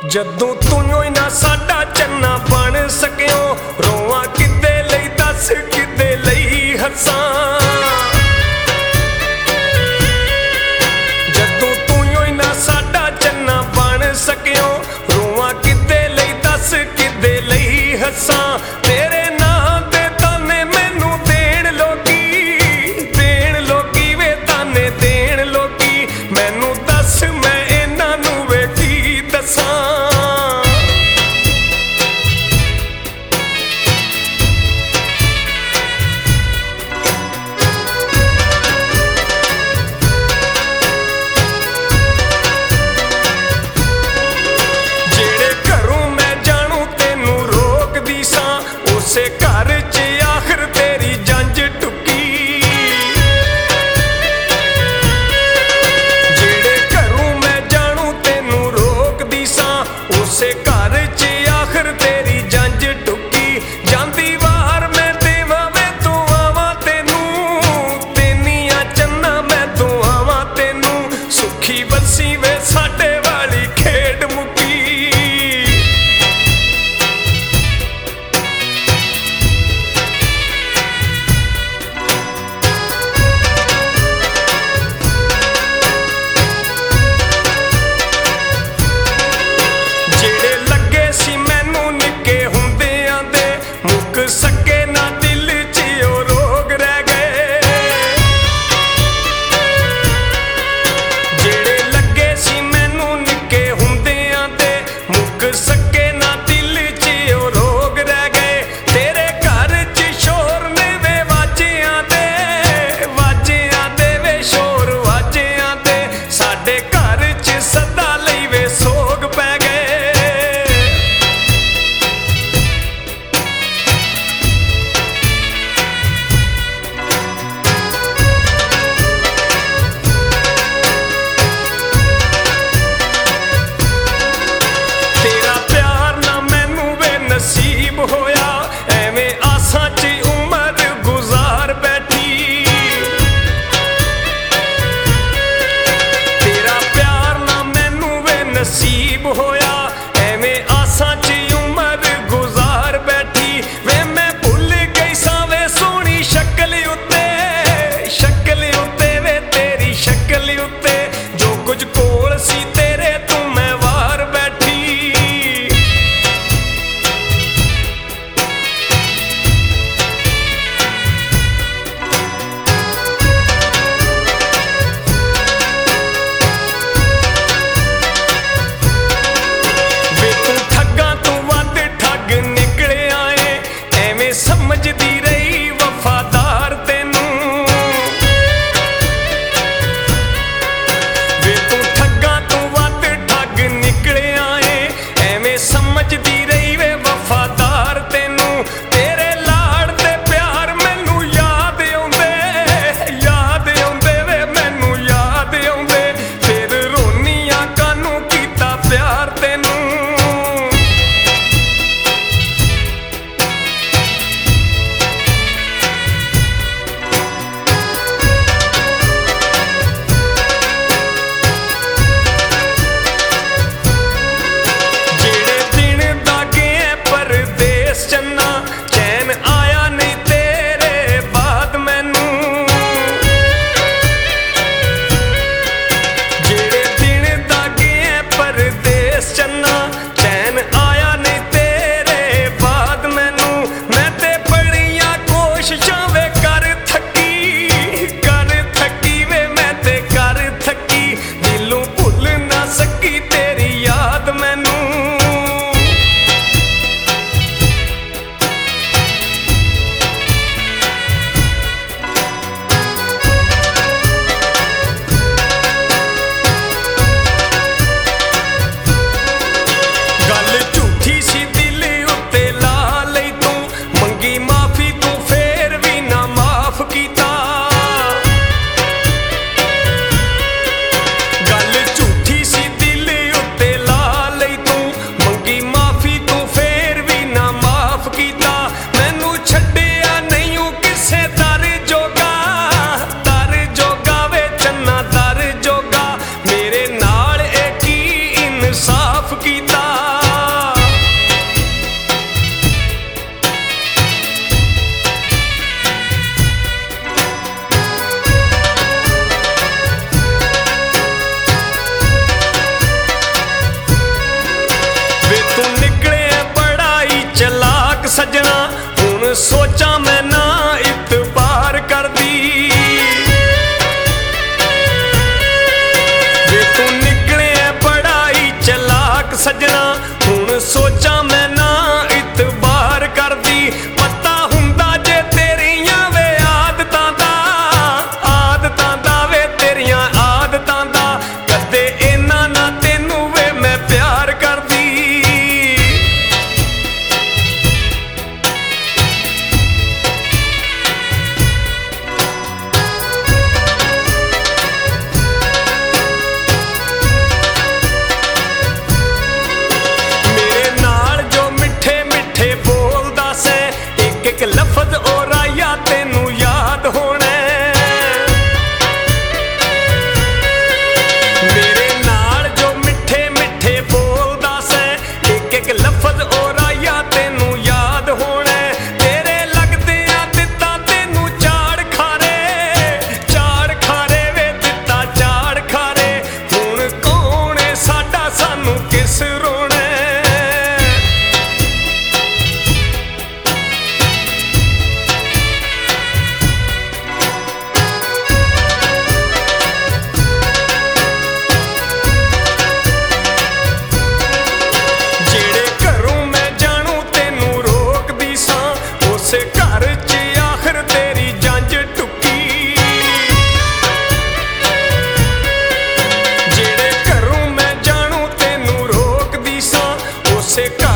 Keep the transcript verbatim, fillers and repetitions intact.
जदों तूं ही ना साडा चन्ना बन सकियो, रोवां किदे लई दस किदे लई हसां। जदों तूं ही ना साडा चन्ना बन सकियो, रोवां किदे लई दस किदे लई हसां। तेरे नां दे ताने मैनू देण लोकी, देण लोकी वे ताने देण लोकी, मैनू दस मैं इन्हां नू वे की दसां। उसे घर च आखिर तेरी जंज टुकी, जेड़े घरों मैं जानू तेनू रोकदी सां, उसे घर च आखिर तेरी जंज टुकी। जांदी वार मैं देवां वे दुआवां तेनू, तेनियां चन्ना मैं दुआवां तेनू, सुखी बसी वे साडे वाली खेड मुकी। सके ना दिल च ओ रोग रह गए, जेड़े लगे सी मैनू निके हुंदियां दे, मुक सके ना दिल च ओ रोग रह गए। तेरे घर च शोर ने वे वाजियां दे, वाजियां दे वे शोर वाजियां दे, साडे घर च सदा लई वे सोग पै गए। नसीब होया एवें आसां च उमर गुजार बैठी, तेरा प्यार ना मैनू वे नसीब होया एवें आसां च उमर गुजार बैठी। वे मैं भुल गई सां वे सोहनी शक्ल उत्ते, शक्ल उत्ते वे तेरी शक्ल उत्ते, जो कुछ कोल सी तेरे तू मैं वार बैठी। समझदी रही वफादार तेनू, वे तू ठग्गा तू वध ठग निकले आए, एवें समझदी रही वे वफादार तेनू। तेरे लाड़ ते प्यार मैनू याद आउंदे, याद आउंदे वे मैनू याद आउंदे, फिर रोनियां कानू कीता प्यार तेनू। सजना हुण सोचा मैं ना इतबार करदी वे तू निकले बड़ा ही चलाक सजना हुण सोचा मैं ना इतबार करदी पता हुंदा जे तेरियां वे आदतां दा आदतां दा वे तेरियां आदतां दा कदे इन्ना ना तेनू वे मैं प्यार करदी एक लफज और आया तेनू याद होना मेरे नाल जो मिठे मिठे बोलदा से एक एक लफज और आया तेनू याद होना तेरे लगदियां दिता तेनू झाड़ खारे झाड़ खारे वे दिता झाड़ खारे हुण कौन है साडा सानू किस रोना उस घर च आखिर तेरी जंज टुकी जेड़े घरों मैं जानू तेनू रोकदी सां उस